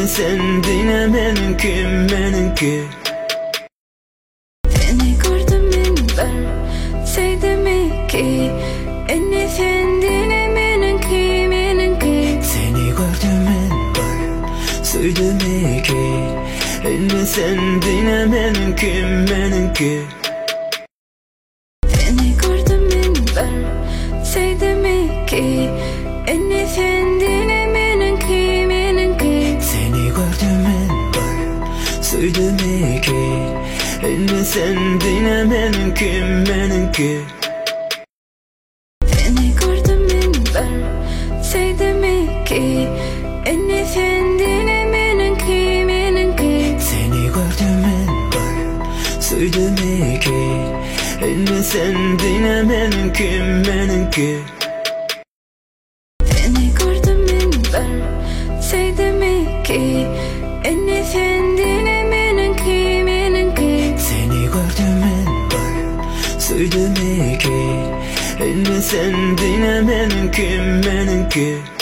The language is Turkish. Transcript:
Sen dinlemenki menenki. Seni gördüm ben sevdim ki. Sen dinlemenki menenki. Seni gördüm ben söyledim ki. Sen dinlemenki menenki. Seni gördüm ben sevdim ki. Sen dinlemenki menenki. Seni gördüm ben söyledim ki. Sen dinlemenki menenki. Seni gördüm ben sevdim ki. Sen dinlemenki menenki. Seni gördüm ben söyledim ki. Sen dinlemenki menenki. Seni gördüm ben sevdim ki. Sen dinlemenki menenki. Seni gördüm ben söyledim ki. Sen dinlemenki menenki.